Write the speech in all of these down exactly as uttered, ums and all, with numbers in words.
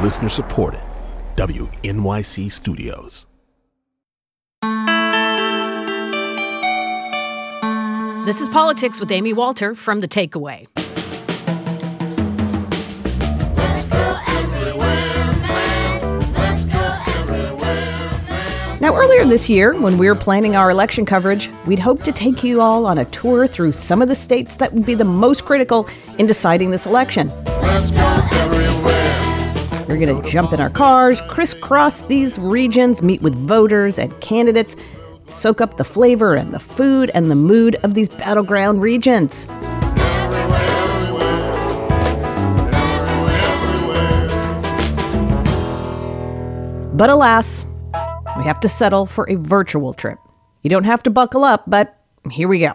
Listener supported. W N Y C Studios. This is Politics with Amy Walter from The Takeaway. Let's go everywhere, man. Let's go everywhere, man. Now, earlier this year, when we were planning our election coverage, we'd hoped to take you all on a tour through some of the states that would be the most critical in deciding this election. Let's go everywhere. We're going to jump in our cars, crisscross these regions, meet with voters and candidates, soak up the flavor and the food and the mood of these battleground regions. But alas, we have to settle for a virtual trip. You don't have to buckle up, but here we go.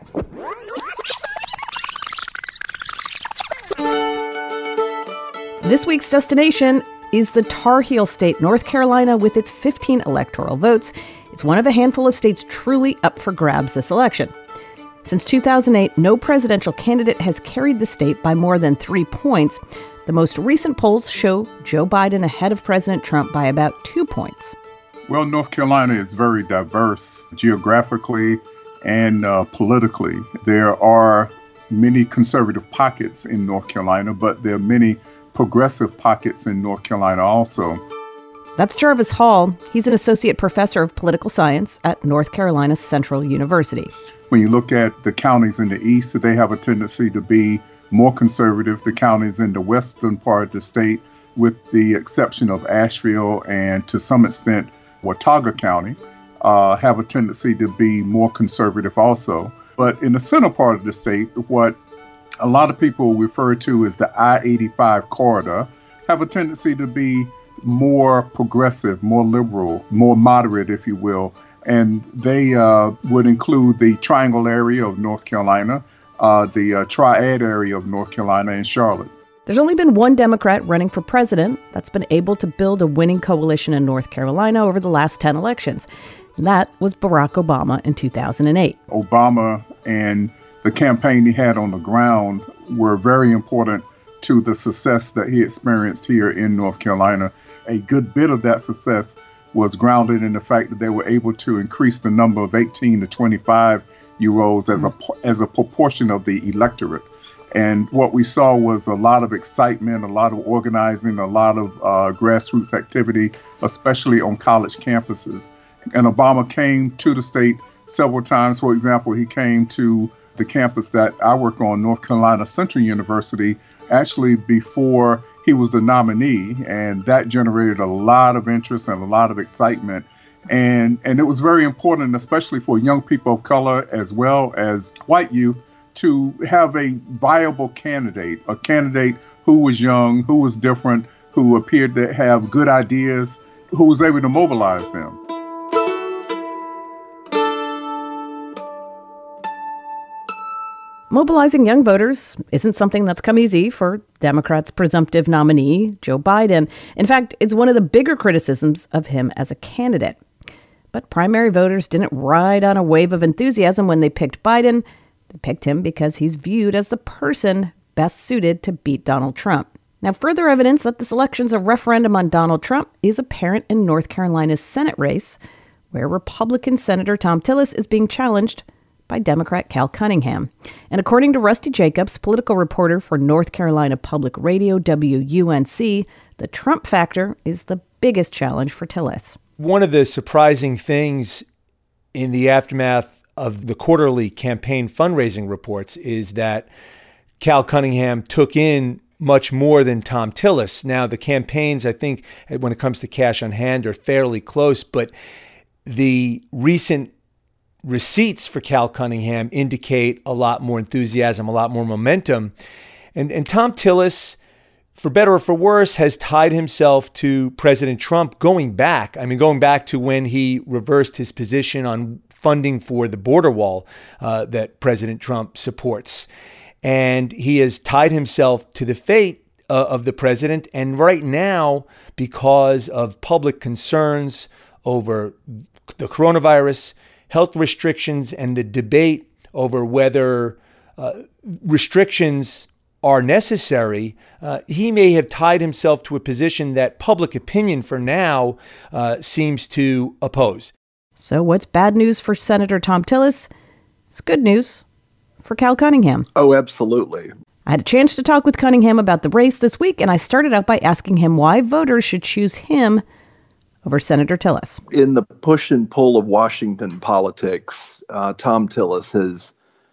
This week's destination is the Tar Heel state, North Carolina, with its fifteen electoral votes. It's one of a handful of states truly up for grabs this election. Since two thousand eight, no presidential candidate has carried the state by more than three points. The most recent polls show Joe Biden ahead of President Trump by about two points. Well, North Carolina is very diverse geographically and uh, politically. There are many conservative pockets in North Carolina, but there are many progressive pockets in North Carolina also. That's Jarvis Hall. He's an associate professor of political science at North Carolina Central University. When you look at the counties in the east, they have a tendency to be more conservative. The counties in the western part of the state, with the exception of Asheville and to some extent Watauga County, uh, have a tendency to be more conservative also. But in the center part of the state, what a lot of people refer to as the I eighty-five corridor, have a tendency to be more progressive, more liberal, more moderate, if you will. And they uh, would include the Triangle area of North Carolina, uh, the uh, Triad area of North Carolina, and Charlotte. There's only been one Democrat running for president that's been able to build a winning coalition in North Carolina over the last ten elections. And that was Barack Obama in two thousand eight. Obama and the campaign he had on the ground were very important to the success that he experienced here in North Carolina. A good bit of that success was grounded in the fact that they were able to increase the number of eighteen to twenty-five year olds as a as a proportion of the electorate. And what we saw was a lot of excitement, a lot of organizing, a lot of uh, grassroots activity, especially on college campuses. And Obama came to the state several times. For example, he came to the campus that I work on, North Carolina Central University, actually before he was the nominee, and that generated a lot of interest and a lot of excitement. And and it was very important, especially for young people of color as well as white youth, to have a viable candidate, a candidate who was young, who was different, who appeared to have good ideas, who was able to mobilize them. Mobilizing young voters isn't something that's come easy for Democrats' presumptive nominee, Joe Biden. In fact, it's one of the bigger criticisms of him as a candidate. But primary voters didn't ride on a wave of enthusiasm when they picked Biden. They picked him because he's viewed as the person best suited to beat Donald Trump. Now, further evidence that this election's a referendum on Donald Trump is apparent in North Carolina's Senate race, where Republican Senator Thom Tillis is being challenged by Democrat Cal Cunningham. And according to Rusty Jacobs, political reporter for North Carolina Public Radio, W U N C, the Trump factor is the biggest challenge for Tillis. One of the surprising things in the aftermath of the quarterly campaign fundraising reports is that Cal Cunningham took in much more than Thom Tillis. Now, the campaigns, I think, when it comes to cash on hand, are fairly close, but the recent receipts for Cal Cunningham indicate a lot more enthusiasm, a lot more momentum. And, and Thom Tillis, for better or for worse, has tied himself to President Trump going back. I mean, going back to when he reversed his position on funding for the border wall uh, that President Trump supports. And he has tied himself to the fate uh, of the president. And right now, because of public concerns over the coronavirus, health restrictions, and the debate over whether uh, restrictions are necessary, uh, he may have tied himself to a position that public opinion for now uh, seems to oppose. So what's bad news for Senator Thom Tillis? It's good news for Cal Cunningham. Oh, absolutely. I had a chance to talk with Cunningham about the race this week, and I started out by asking him why voters should choose him over Senator Tillis. In the push and pull of Washington politics, uh, Thom Tillis has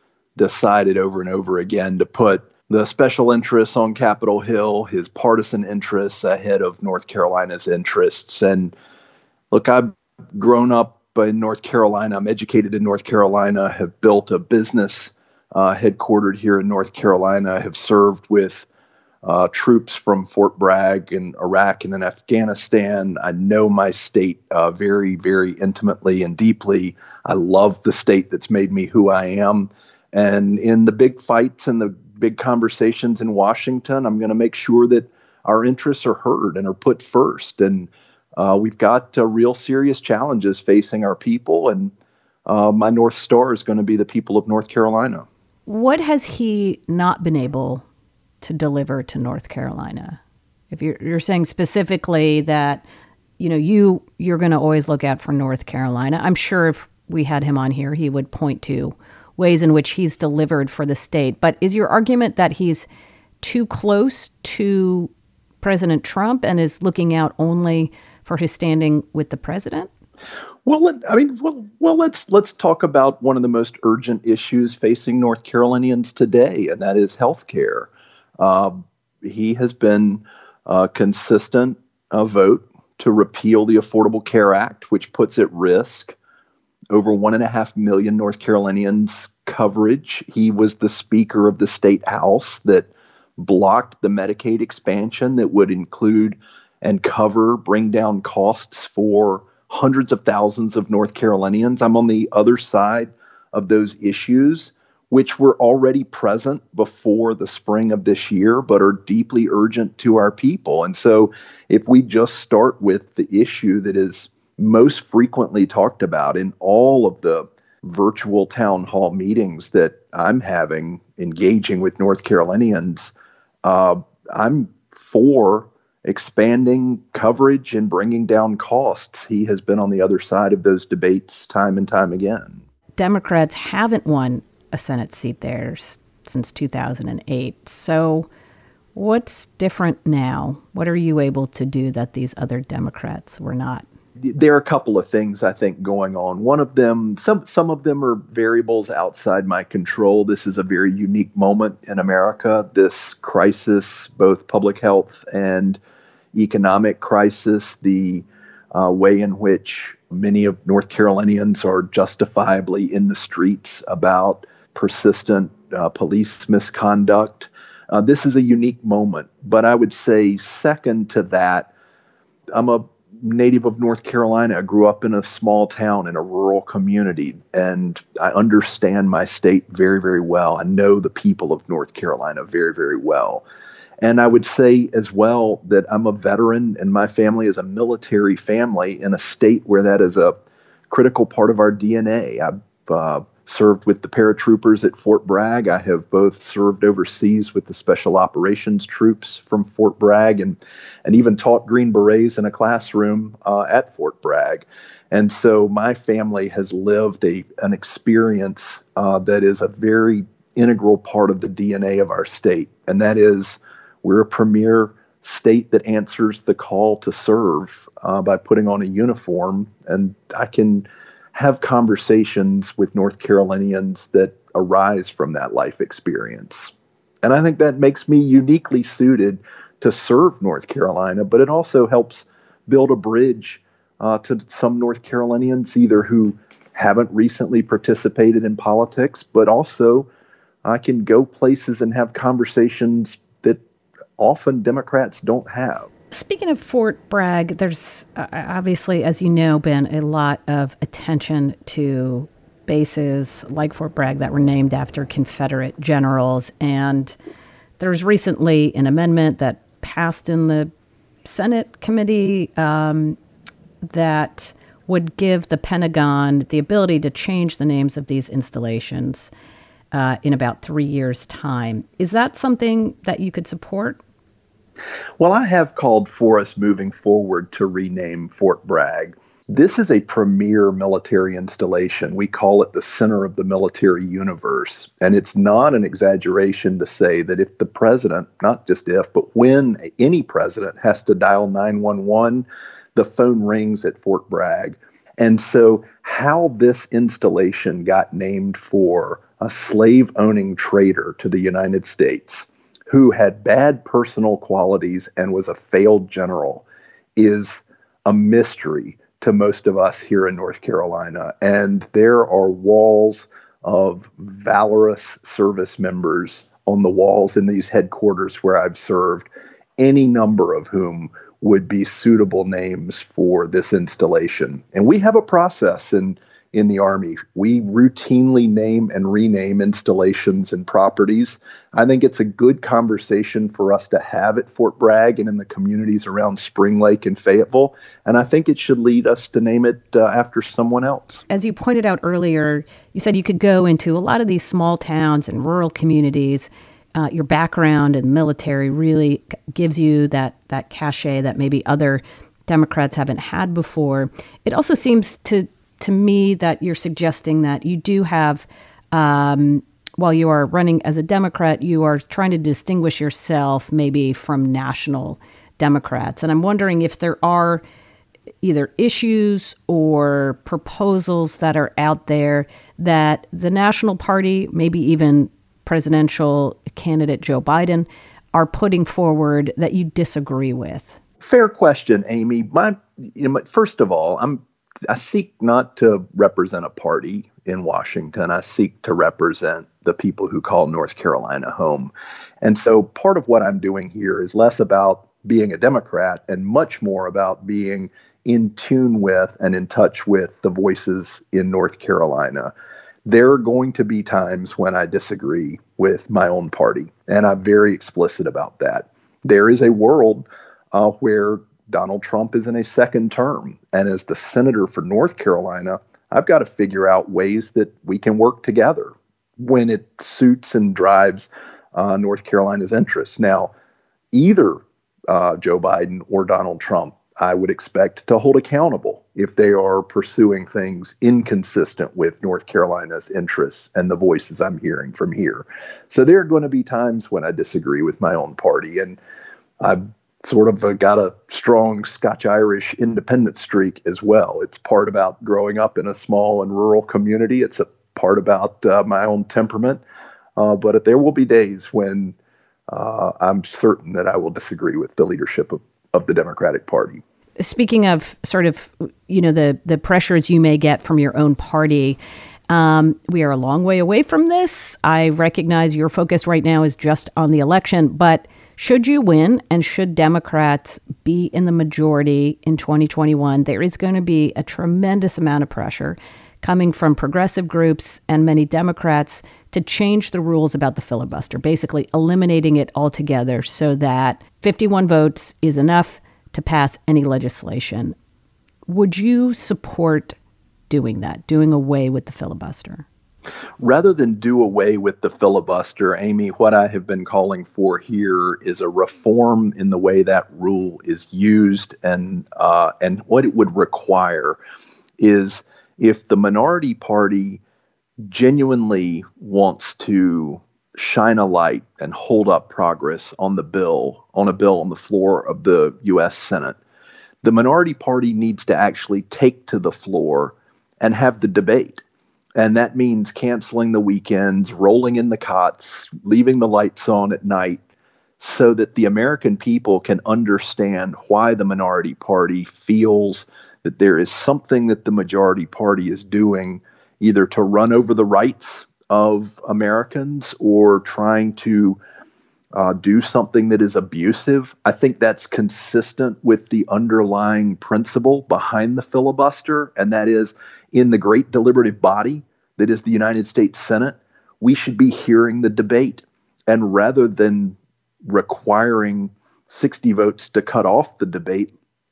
decided over and over again to put the special interests on Capitol Hill, his partisan interests ahead of North Carolina's interests. And look, I've grown up in North Carolina. I'm educated in North Carolina, have built a business uh, headquartered here in North Carolina, have served with uh, troops from Fort Bragg in Iraq and in Afghanistan. I know my state uh, very, very intimately and deeply. I love the state that's made me who I am. And in the big fights and the big conversations in Washington, I'm going to make sure that our interests are heard and are put first. And uh, we've got uh, real serious challenges facing our people. And uh, my North Star is going to be the people of North Carolina. What has he not been able to deliver to North Carolina? If you're, you're saying specifically that, you know, you, you're going to always look out for North Carolina. I'm sure if we had him on here, he would point to ways in which he's delivered for the state. But is your argument that he's too close to President Trump and is looking out only for his standing with the president? Well, let, I mean, well, well, let's let's talk about one of the most urgent issues facing North Carolinians today, and that is health care. Uh, he has been a consistent uh, vote to repeal the Affordable Care Act, which puts at risk over one and a half million North Carolinians coverage. He was the Speaker of the State House that blocked the Medicaid expansion that would include and cover, bring down costs for hundreds of thousands of North Carolinians. I'm on the other side of those issues, which were already present before the spring of this year, but are deeply urgent to our people. And so if we just start with the issue that is most frequently talked about in all of the virtual town hall meetings that I'm having, engaging with North Carolinians, uh, I'm for expanding coverage and bringing down costs. He has been on the other side of those debates time and time again. Democrats haven't won a Senate seat there s- since two thousand eight. So what's different now? What are you able to do that these other Democrats were not? There are a couple of things I think going on. One of them, some some of them are variables outside my control. This is a very unique moment in America. This crisis, both public health and economic crisis, the uh, way in which many of North Carolinians are justifiably in the streets about persistent uh, police misconduct. Uh, this is a unique moment. But I would say second to that, I'm a native of North Carolina. I grew up in a small town in a rural community, and I understand my state very, very well. I know the people of North Carolina very, very well. And I would say as well that I'm a veteran, and my family is a military family in a state where that is a critical part of our D N A. I've uh, served with the paratroopers at Fort Bragg. I have both served overseas with the special operations troops from Fort Bragg and, and even taught Green Berets in a classroom uh, at Fort Bragg. And so my family has lived a an experience uh, that is a very integral part of the D N A of our state. And that is we're a premier state that answers the call to serve uh, by putting on a uniform. And I can have conversations with North Carolinians that arise from that life experience. And I think that makes me uniquely suited to serve North Carolina, but it also helps build a bridge uh, to some North Carolinians, either who haven't recently participated in politics, but also I can go places and have conversations that often Democrats don't have. Speaking of Fort Bragg, there's uh, obviously, as you know, been a lot of attention to bases like Fort Bragg that were named after Confederate generals. And there's recently an amendment that passed in the Senate committee um, that would give the Pentagon the ability to change the names of these installations. uh, in about three years' time. Is that something that you could support? Well, I have called for us moving forward to rename Fort Bragg. This is a premier military installation. We call it the center of the military universe. And it's not an exaggeration to say that if the president, not just if, but when any president has to dial nine one one, the phone rings at Fort Bragg. And so how this installation got named for a slave-owning traitor to the United States who had bad personal qualities and was a failed general is a mystery to most of us here in North Carolina. And there are walls of valorous service members on the walls in these headquarters where I've served, any number of whom would be suitable names for this installation. And we have a process in, in the Army. We routinely name and rename installations and properties. I think it's a good conversation for us to have at Fort Bragg and in the communities around Spring Lake and Fayetteville. And I think it should lead us to name it uh, after someone else. As you pointed out earlier, you said you could go into a lot of these small towns and rural communities. Uh, your background in military really gives you that that cachet that maybe other Democrats haven't had before. It also seems to to me that you're suggesting that you do have, um, while you are running as a Democrat, you are trying to distinguish yourself maybe from national Democrats. And I'm wondering if there are either issues or proposals that are out there that the National Party, maybe even presidential candidate Joe Biden, are putting forward that you disagree with. Fair question, Amy. My, you know, first of all, I'm I seek not to represent a party in Washington. I seek to represent the people who call North Carolina home. And so part of what I'm doing here is less about being a Democrat and much more about being in tune with and in touch with the voices in North Carolina. There are going to be times when I disagree with my own party, and I'm very explicit about that. There is a world uh, where Donald Trump is in a second term, and as the senator for North Carolina, I've got to figure out ways that we can work together when it suits and drives uh, North Carolina's interests. Now, either uh, Joe Biden or Donald Trump, I would expect to hold accountable if they are pursuing things inconsistent with North Carolina's interests and the voices I'm hearing from here. So there are going to be times when I disagree with my own party, and I've sort of uh, got a strong Scotch-Irish independent streak as well. It's part about growing up in a small and rural community. It's a part about uh, my own temperament. Uh, but there will be days when uh, I'm certain that I will disagree with the leadership of, of the Democratic Party. Speaking of sort of, you know, the, the pressures you may get from your own party, um, we are a long way away from this. I recognize your focus right now is just on the election, but should you win and should Democrats be in the majority in twenty twenty-one, there is going to be a tremendous amount of pressure coming from progressive groups and many Democrats to change the rules about the filibuster, basically eliminating it altogether so that fifty-one votes is enough to pass any legislation. Would you support doing that, doing away with the filibuster? Rather than do away with the filibuster, Amy, what I have been calling for here is a reform in the way that rule is used, and uh, and what it would require is if the minority party genuinely wants to shine a light and hold up progress on the bill, on a bill on the floor of the U S Senate, the minority party needs to actually take to the floor and have the debate. And that means canceling the weekends, rolling in the cots, leaving the lights on at night so that the American people can understand why the minority party feels that there is something that the majority party is doing either to run over the rights of Americans or trying to uh, do something that is abusive. I think that's consistent with the underlying principle behind the filibuster, and that is in the great deliberative body that is the United States Senate, we should be hearing the debate. And rather than requiring sixty votes to cut off the debate,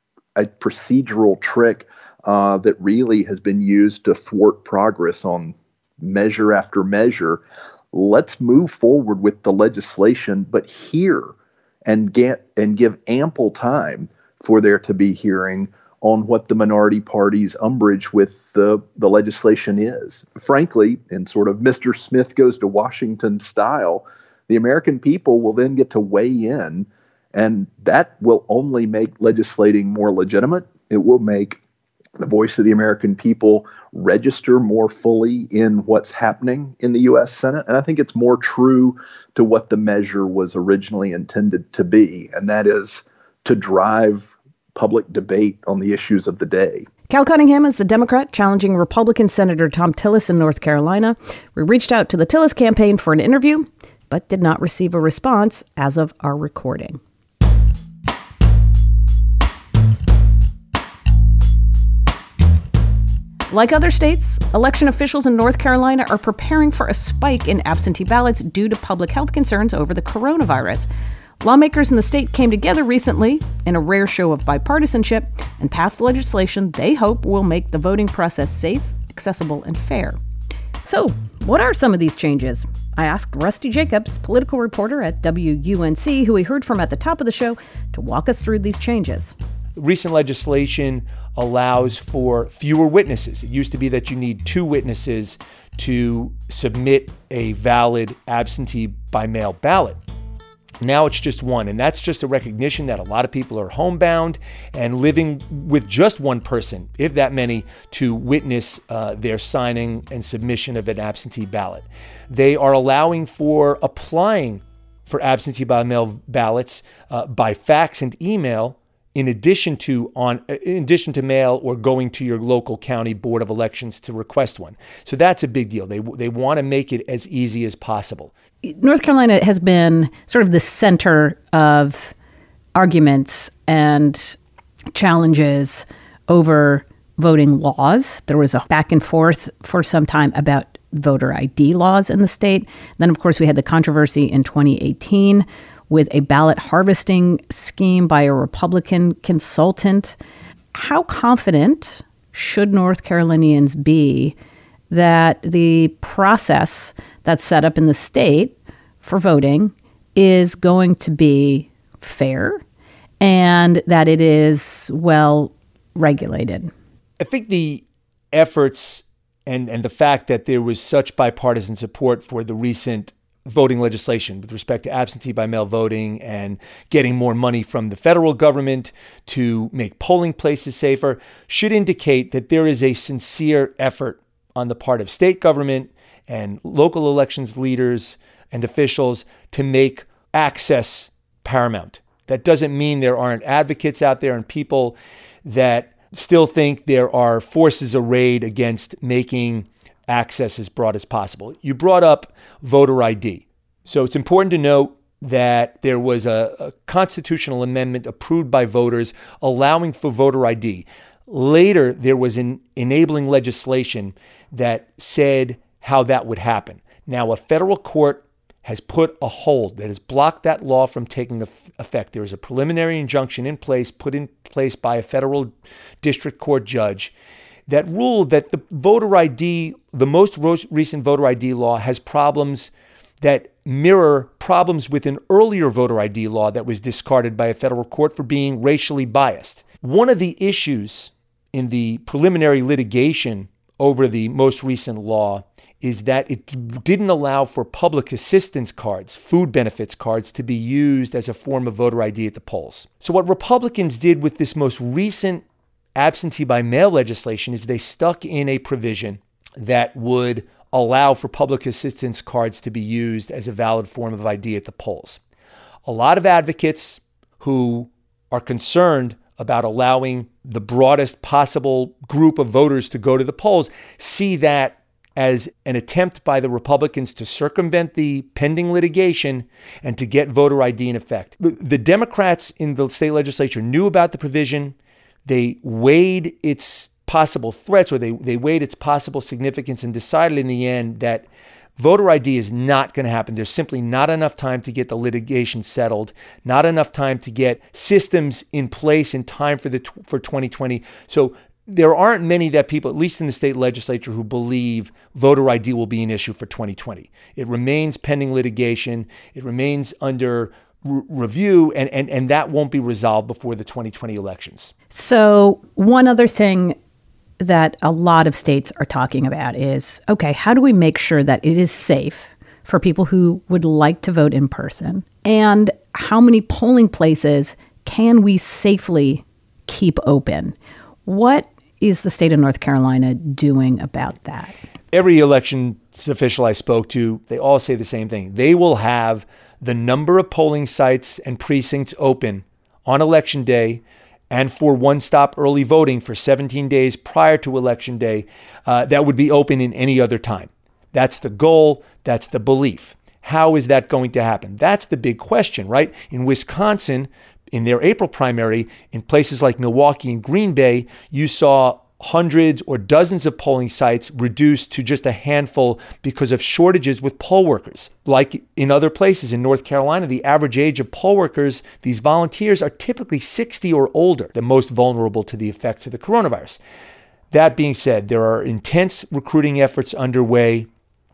a procedural trick uh, that really has been used to thwart progress on measure after measure, let's move forward with the legislation, but hear and get and give ample time for there to be hearing on what the minority party's umbrage with the, the legislation is. Frankly, in sort of Mister Smith goes to Washington style, the American people will then get to weigh in, and that will only make legislating more legitimate. It will make the voice of the American people register more fully in what's happening in the U S Senate. And I think it's more true to what the measure was originally intended to be, and that is to drive public debate on the issues of the day. Cal Cunningham is the Democrat challenging Republican Senator Thom Tillis in North Carolina. We reached out to the Tillis campaign for an interview, but did not receive a response as of our recording. Like other states, election officials in North Carolina are preparing for a spike in absentee ballots due to public health concerns over the coronavirus. Lawmakers in the state came together recently in a rare show of bipartisanship and passed legislation they hope will make the voting process safe, accessible, and fair. So, what are some of these changes? I asked Rusty Jacobs, political reporter at W U N C, who we heard from at the top of the show, to walk us through these changes. Recent legislation allows for fewer witnesses. It used to be that you need two witnesses to submit a valid absentee by mail ballot. Now it's just one, and that's just a recognition that a lot of people are homebound and living with just one person, if that many, to witness uh, their signing and submission of an absentee ballot. They are allowing for applying for absentee by mail ballots uh, by fax and email, in addition to on in addition to mail or going to your local county board of elections to request one. So that's a big deal. They they want to make it as easy as possible. North Carolina has been sort of the center of arguments and challenges over voting laws. There was a back and forth for some time about voter I D laws in the state. Then, of course, we had the controversy in twenty eighteen with a ballot harvesting scheme by a Republican consultant. How confident should North Carolinians be that the process that's set up in the state for voting is going to be fair and that it is well regulated? I think the efforts and, and the fact that there was such bipartisan support for the recent voting legislation with respect to absentee by mail voting and getting more money from the federal government to make polling places safer should indicate that there is a sincere effort on the part of state government and local elections leaders and officials to make access paramount. That doesn't mean there aren't advocates out there and people that still think there are forces arrayed against making access as broad as possible. You brought up voter I D. So it's important to note that there was a, a constitutional amendment approved by voters allowing for voter I D. Later, there was an enabling legislation that said how that would happen. Now, a federal court has put a hold that has blocked that law from taking effect. There is a preliminary injunction in place, put in place by a federal district court judge, that ruled that the voter I D, the most recent voter I D law, has problems that mirror problems with an earlier voter I D law that was discarded by a federal court for being racially biased. One of the issues in the preliminary litigation over the most recent law is that it didn't allow for public assistance cards, food benefits cards, to be used as a form of voter I D at the polls. So what Republicans did with this most recent absentee by mail legislation is they stuck in a provision that would allow for public assistance cards to be used as a valid form of I D at the polls. A lot of advocates who are concerned about allowing the broadest possible group of voters to go to the polls see that as an attempt by the Republicans to circumvent the pending litigation and to get voter I D in effect. The Democrats in the state legislature knew about the provision. They weighed its possible threats, or they, they weighed its possible significance and decided in the end that voter I D is not going to happen. There's simply not enough time to get the litigation settled, not enough time to get systems in place in time for the for twenty twenty. So there aren't many that people, at least in the state legislature, who believe voter I D will be an issue for twenty twenty. It remains pending litigation. It remains under re- review, and, and, and that won't be resolved before the twenty twenty elections. So one other thing that a lot of states are talking about is, okay, how do we make sure that it is safe for people who would like to vote in person? And how many polling places can we safely keep open? What is the state of North Carolina doing about that? Every elections official I spoke to, they all say the same thing. They will have the number of polling sites and precincts open on election day and for one-stop early voting for seventeen days prior to Election Day uh, that would be open in any other time. That's the goal. That's the belief. How is that going to happen? That's the big question, right? In Wisconsin, in their April primary, in places like Milwaukee and Green Bay, you saw hundreds or dozens of polling sites reduced to just a handful because of shortages with poll workers. Like in other places in North Carolina, the average age of poll workers, these volunteers, are typically sixty or older, the most vulnerable to the effects of the coronavirus. That being said, there are intense recruiting efforts underway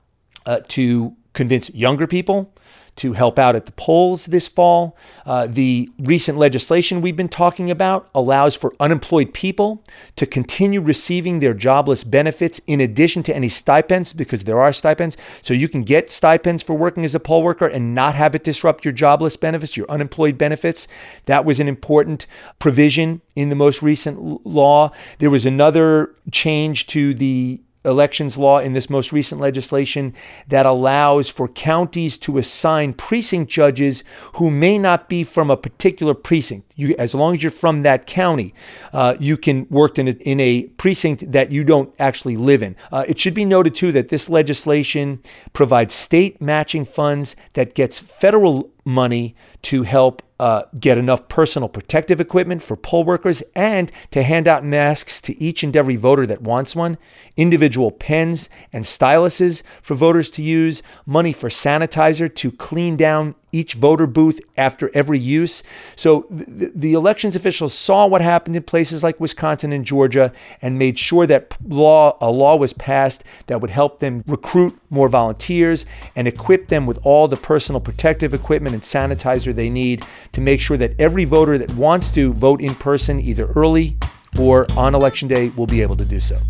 uh, to convince younger people to help out at the polls this fall. Uh, the recent legislation we've been talking about allows for unemployed people to continue receiving their jobless benefits in addition to any stipends, because there are stipends. So you can get stipends for working as a poll worker and not have it disrupt your jobless benefits, your unemployed benefits. That was an important provision in the most recent law. There was another change to the elections law in this most recent legislation that allows for counties to assign precinct judges who may not be from a particular precinct. You, as long as you're from that county, uh, you can work in a, in a precinct that you don't actually live in. Uh, it should be noted, too, that this legislation provides state matching funds that gets federal money to help uh, get enough personal protective equipment for poll workers and to hand out masks to each and every voter that wants one, individual pens and styluses for voters to use, money for sanitizer to clean down each voter booth after every use. So th- the elections officials saw what happened in places like Wisconsin and Georgia and made sure that law a law was passed that would help them recruit more volunteers and equip them with all the personal protective equipment and sanitizer they need to make sure that every voter that wants to vote in person, either early or on Election Day, will be able to do so.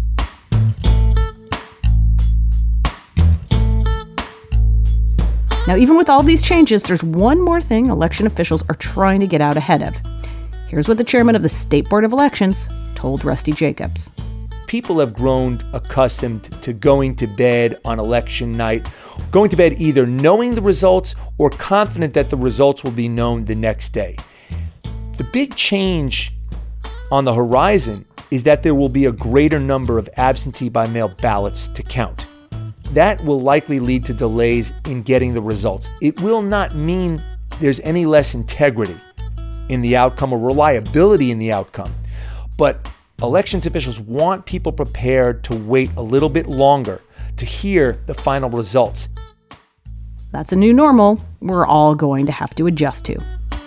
Now, even with all these changes, there's one more thing election officials are trying to get out ahead of. Here's what the chairman of the State Board of Elections told Rusty Jacobs. People have grown accustomed to going to bed on election night, going to bed either knowing the results or confident that the results will be known the next day. The big change on the horizon is that there will be a greater number of absentee by mail ballots to count. That will likely lead to delays in getting the results. It will not mean there's any less integrity in the outcome or reliability in the outcome. But elections officials want people prepared to wait a little bit longer to hear the final results. That's a new normal we're all going to have to adjust to.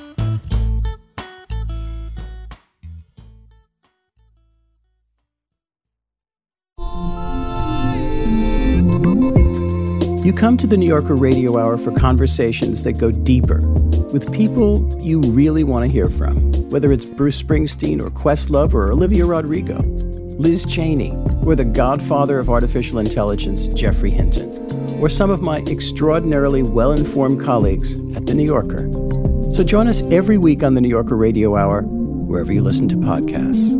You come to the New Yorker Radio Hour for conversations that go deeper with people you really want to hear from, whether it's Bruce Springsteen or Questlove or Olivia Rodrigo, Liz Cheney, or the godfather of artificial intelligence, Geoffrey Hinton, or some of my extraordinarily well-informed colleagues at The New Yorker. So join us every week on the New Yorker Radio Hour, wherever you listen to podcasts.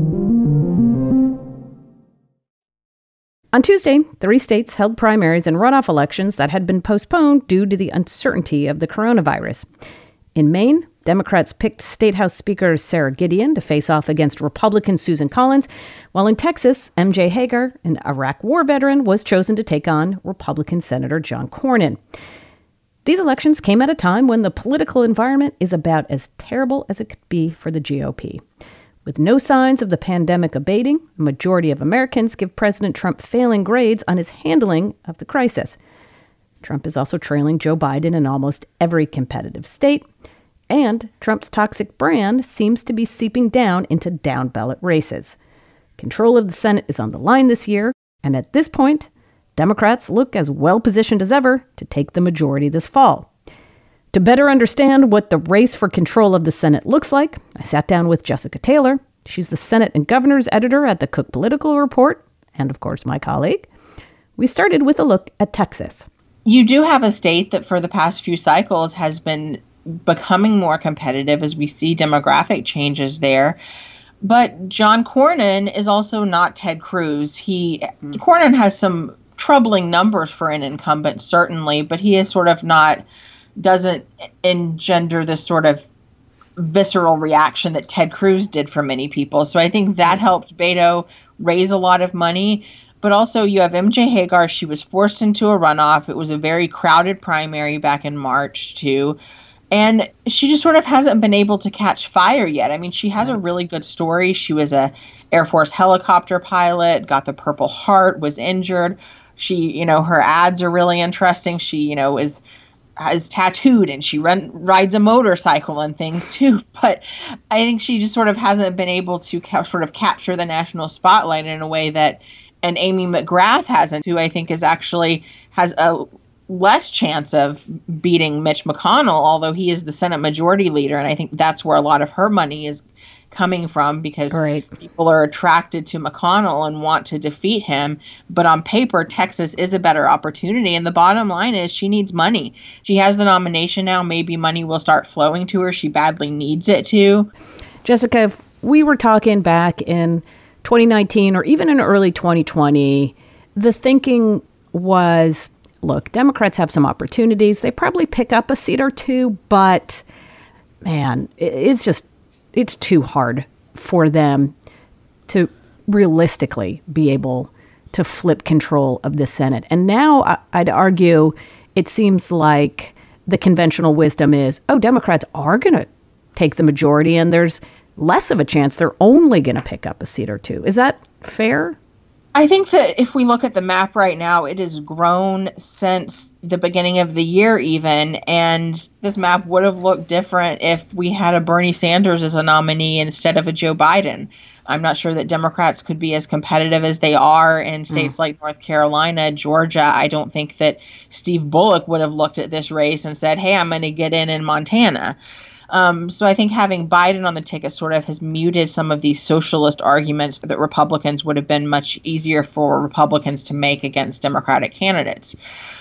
On Tuesday, three states held primaries and runoff elections that had been postponed due to the uncertainty of the coronavirus. In Maine, Democrats picked State House Speaker Sarah Gideon to face off against Republican Susan Collins, while in Texas, M J Hager, an Iraq war veteran, was chosen to take on Republican Senator John Cornyn. These elections came at a time when the political environment is about as terrible as it could be for the G O P. With no signs of the pandemic abating, a majority of Americans give President Trump failing grades on his handling of the crisis. Trump is also trailing Joe Biden in almost every competitive state, and Trump's toxic brand seems to be seeping down into down-ballot races. Control of the Senate is on the line this year, and at this point, Democrats look as well positioned as ever to take the majority this fall. To better understand what the race for control of the Senate looks like, I sat down with Jessica Taylor. She's the Senate and Governors editor at the Cook Political Report, and of course, my colleague. We started with a look at Texas. You do have a state that for the past few cycles has been becoming more competitive as we see demographic changes there. But John Cornyn is also not Ted Cruz. He mm. Cornyn has some troubling numbers for an incumbent, certainly, but he is sort of not, doesn't engender this sort of visceral reaction that Ted Cruz did for many people. So I think that helped Beto raise a lot of money. But also you have M J Hagar. She was forced into a runoff. It was a very crowded primary back in March, too. And she just sort of hasn't been able to catch fire yet. I mean, she has a really good story. She was a Air Force helicopter pilot, got the Purple Heart, was injured. She, you know, her ads are really interesting. She, you know, is is tattooed and she run, rides a motorcycle and things too. But I think she just sort of hasn't been able to ca- sort of capture the national spotlight in a way that an Amy McGrath hasn't, who I think is actually has a less chance of beating Mitch McConnell, although he is the Senate Majority Leader. And I think that's where a lot of her money is coming from, because right. people are attracted to McConnell and want to defeat him. But on paper, Texas is a better opportunity. And the bottom line is she needs money. She has the nomination now. Maybe money will start flowing to her. She badly needs it to. Jessica, if we were talking back in twenty nineteen or even in early twenty twenty, the thinking was, look, Democrats have some opportunities. They probably pick up a seat or two, but man, it's just, it's too hard for them to realistically be able to flip control of the Senate. And now I'd argue it seems like the conventional wisdom is, oh, Democrats are going to take the majority and there's less of a chance they're only going to pick up a seat or two. Is that fair? I think that if we look at the map right now, it has grown since the beginning of the year even, and this map would have looked different if we had a Bernie Sanders as a nominee instead of a Joe Biden. I'm not sure that Democrats could be as competitive as they are in states mm. like North Carolina, Georgia. I don't think that Steve Bullock would have looked at this race and said, hey, I'm going to get in in Montana. Um, so I think having Biden on the ticket sort of has muted some of these socialist arguments that Republicans would have been much easier for Republicans to make against Democratic candidates.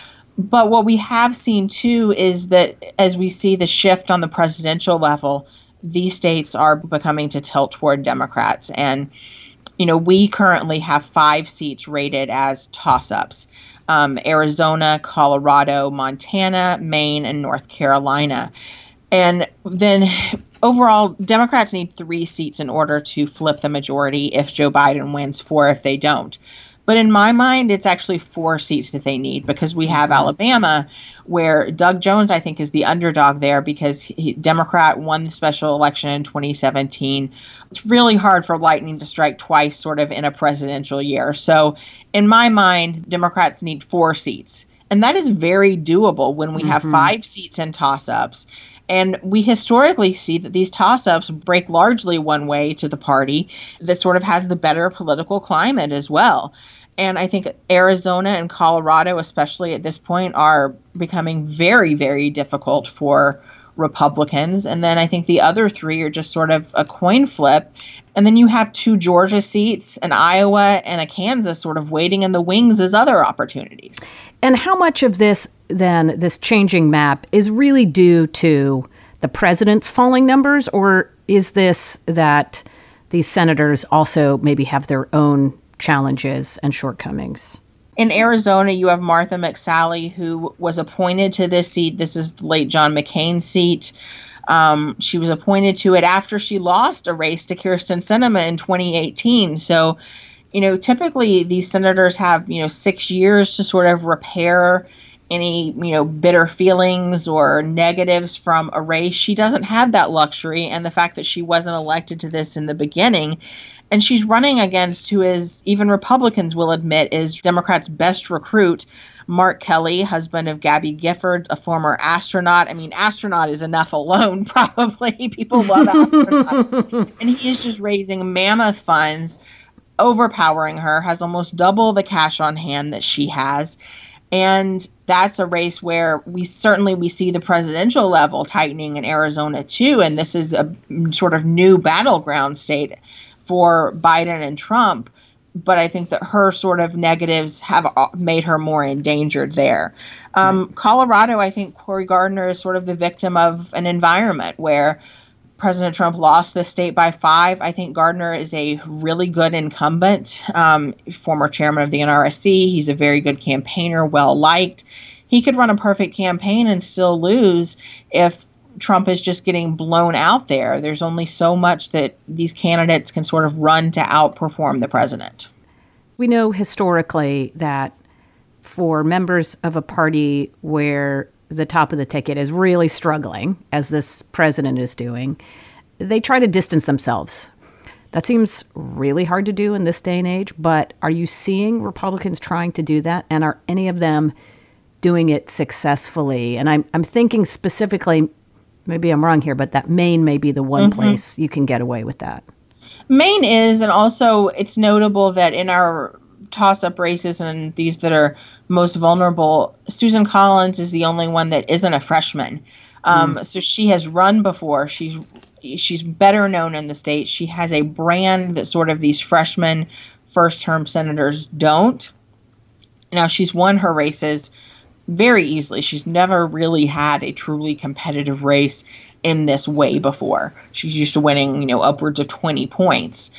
But what we have seen, too, is that as we see the shift on the presidential level, these states are becoming to tilt toward Democrats. And, you know, we currently have five seats rated as toss-ups. Um, Arizona, Colorado, Montana, Maine, and North Carolina. And then overall, Democrats need three seats in order to flip the majority if Joe Biden wins, four if they don't. But in my mind, it's actually four seats that they need, because we have Alabama, where Doug Jones, I think, is the underdog there because he, Democrat won the special election in twenty seventeen. It's really hard for lightning to strike twice sort of in a presidential year. So in my mind, Democrats need four seats. And that is very doable when we mm-hmm. have five seats in toss-ups. And we historically see that these toss-ups break largely one way to the party that sort of has the better political climate as well. And I think Arizona and Colorado, especially at this point, are becoming very, very difficult for Republicans. And then I think the other three are just sort of a coin flip. And then you have two Georgia seats, an Iowa and a Kansas sort of waiting in the wings as other opportunities. And how much of this, then, this changing map is really due to the president's falling numbers, or is this that these senators also maybe have their own challenges and shortcomings? In Arizona, you have Martha McSally, who was appointed to this seat. This is the late John McCain's seat. Um, she was appointed to it after she lost a race to Kyrsten Sinema in twenty eighteen. So, you know, typically these senators have, you know, six years to sort of repair any, you know, bitter feelings or negatives from a race. She doesn't have that luxury. And the fact that she wasn't elected to this in the beginning, and she's running against who is, even Republicans will admit, is Democrats' best recruit, Mark Kelly, husband of Gabby Gifford, a former astronaut. I mean, astronaut is enough alone, probably. People love astronauts. And he is just raising mammoth funds overpowering her, has almost double the cash on hand that she has. And that's a race where we certainly we see the presidential level tightening in Arizona too. And this is a sort of new battleground state for Biden and Trump. But I think that her sort of negatives have made her more endangered there. Um, right. Colorado, I think Cory Gardner is sort of the victim of an environment where President Trump lost the state by five. I think Gardner is a really good incumbent, um, former chairman of the N R S C. He's a very good campaigner, well-liked. He could run a perfect campaign and still lose if Trump is just getting blown out there. There's only so much that these candidates can sort of run to outperform the president. We know historically that for members of a party where the top of the ticket is really struggling, as this president is doing, they try to distance themselves. That seems really hard to do in this day and age, but are you seeing Republicans trying to do that? And are any of them doing it successfully? And I'm, I'm thinking specifically, maybe I'm wrong here, but that Maine may be the one mm-hmm. place you can get away with that. Maine is, and also it's notable that in our toss-up races and these that are most vulnerable, Susan Collins is the only one that isn't a freshman. Um, mm. So she has run before. She's she's better known in the state. She has a brand that sort of these freshman first-term senators don't. Now, she's won her races very easily. She's never really had a truly competitive race in this way before. She's used to winning, you know, upwards of twenty points.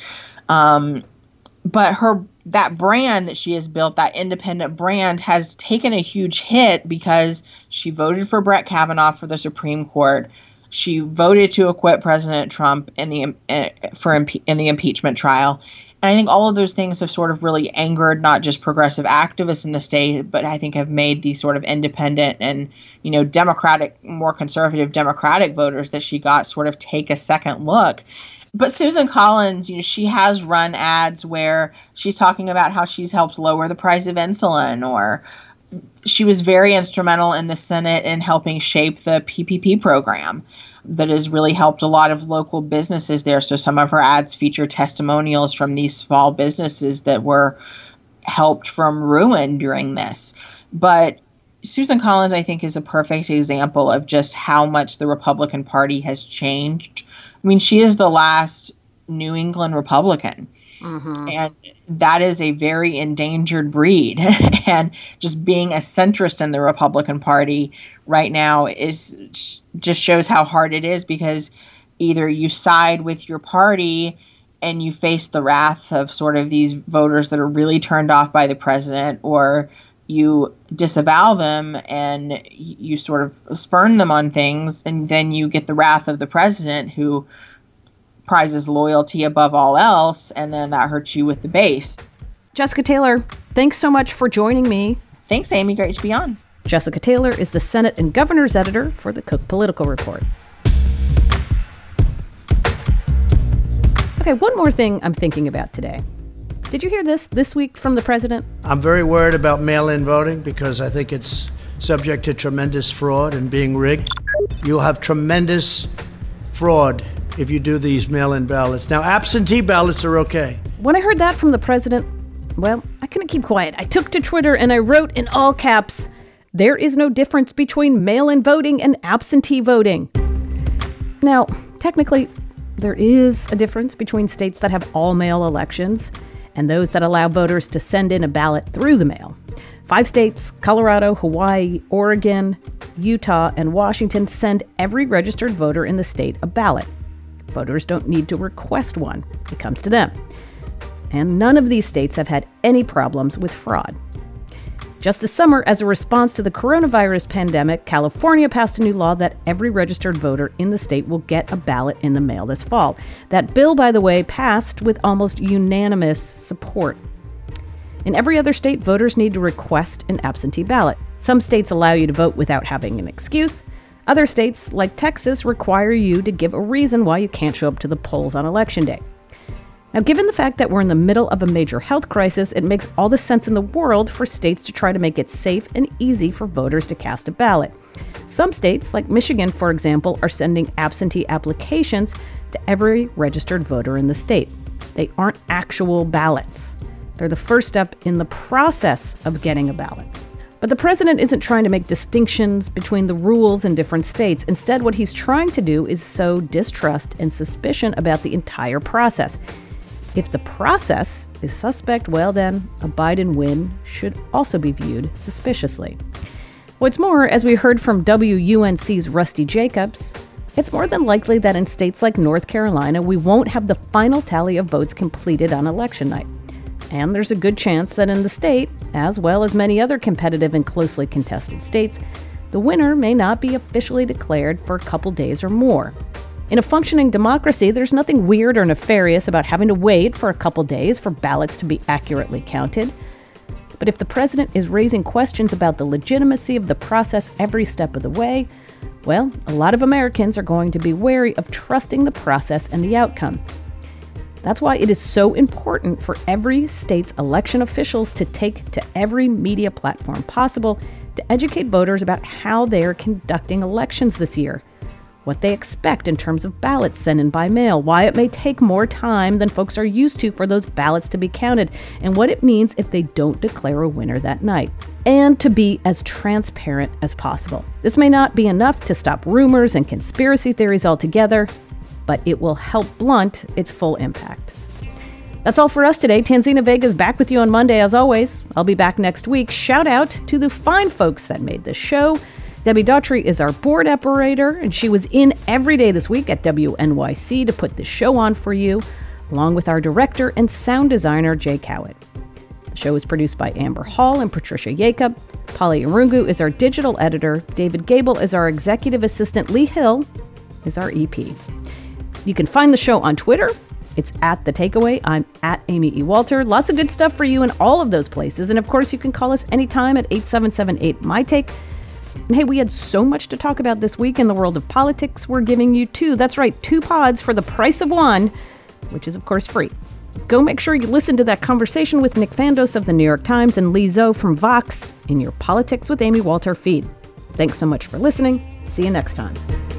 Um, but her that brand that she has built, that independent brand, has taken a huge hit because she voted for Brett Kavanaugh for the Supreme Court. She voted to acquit President Trump in the uh, for impe- in the impeachment trial. And I think all of those things have sort of really angered not just progressive activists in the state, but I think have made these sort of independent and, you know, Democratic, more conservative Democratic voters that she got sort of take a second look. But Susan Collins, you know, she has run ads where she's talking about how she's helped lower the price of insulin, or she was very instrumental in the Senate in helping shape the P P P program that has really helped a lot of local businesses there. So some of her ads feature testimonials from these small businesses that were helped from ruin during this. But Susan Collins, I think, is a perfect example of just how much the Republican Party has changed. I mean, she is the last New England Republican. Mm-hmm. And that is a very endangered breed. And just being a centrist in the Republican Party right now is just shows how hard it is, because either you side with your party and you face the wrath of sort of these voters that are really turned off by the president, or you disavow them and you sort of spurn them on things, and then you get the wrath of the president, who prizes loyalty above all else, and then that hurts you with the base. Jessica Taylor, thanks so much for joining me. Thanks, Amy. Great to be on. Jessica Taylor is the Senate and Governor's editor for the Cook Political Report. Okay, one more thing I'm thinking about today. Did you hear this this week from the president? I'm very worried about mail-in voting because I think it's subject to tremendous fraud and being rigged. You'll have tremendous fraud if you do these mail-in ballots. Now, absentee ballots are okay. When I heard that from the president, well, I couldn't keep quiet. I took to Twitter and I wrote in all caps, "There is no difference between mail-in voting and absentee voting." Now, technically, there is a difference between states that have all-mail elections and those that allow voters to send in a ballot through the mail. Five states, Colorado, Hawaii, Oregon, Utah, and Washington, send every registered voter in the state a ballot. Voters don't need to request one. It comes to them. And none of these states have had any problems with fraud. Just this summer, as a response to the coronavirus pandemic, California passed a new law that every registered voter in the state will get a ballot in the mail this fall. That bill, by the way, passed with almost unanimous support. In every other state, voters need to request an absentee ballot. Some states allow you to vote without having an excuse. Other states, like Texas, require you to give a reason why you can't show up to the polls on Election Day. Now, given the fact that we're in the middle of a major health crisis, it makes all the sense in the world for states to try to make it safe and easy for voters to cast a ballot. Some states, like Michigan, for example, are sending absentee applications to every registered voter in the state. They aren't actual ballots. They're the first step in the process of getting a ballot. But the president isn't trying to make distinctions between the rules in different states. Instead, what he's trying to do is sow distrust and suspicion about the entire process. If the process is suspect, well then, a Biden win should also be viewed suspiciously. What's more, as we heard from W U N C's Rusty Jacobs, it's more than likely that in states like North Carolina, we won't have the final tally of votes completed on election night. And there's a good chance that in the state, as well as many other competitive and closely contested states, the winner may not be officially declared for a couple days or more. In a functioning democracy, there's nothing weird or nefarious about having to wait for a couple days for ballots to be accurately counted. But if the president is raising questions about the legitimacy of the process every step of the way, well, a lot of Americans are going to be wary of trusting the process and the outcome. That's why it is so important for every state's election officials to take to every media platform possible to educate voters about how they are conducting elections this year, what they expect in terms of ballots sent in by mail, why it may take more time than folks are used to for those ballots to be counted, and what it means if they don't declare a winner that night, and to be as transparent as possible. This may not be enough to stop rumors and conspiracy theories altogether, but it will help blunt its full impact. That's all for us today. Tanzina Vega is back with you on Monday, as always. I'll be back next week. Shout out to the fine folks that made this show. Debbie Daughtry is our board operator, and she was in every day this week at W N Y C to put this show on for you, along with our director and sound designer, Jay Cowett. The show is produced by Amber Hall and Patricia Jacob. Polly Irungu is our digital editor. David Gable is our executive assistant. Lee Hill is our E P. You can find the show on Twitter. It's at The Takeaway. I'm at Amy E. Walter. Lots of good stuff for you in all of those places. And of course, you can call us anytime at eight seven seven eight, M Y Take. And hey, we had so much to talk about this week in the world of politics. We're giving you two, that's right, two pods for the price of one, which is of course free. Go make sure you listen to that conversation with Nick Fandos of the New York Times and Lee Zoe from Vox in your Politics with Amy Walter feed. Thanks so much for listening. See you next time.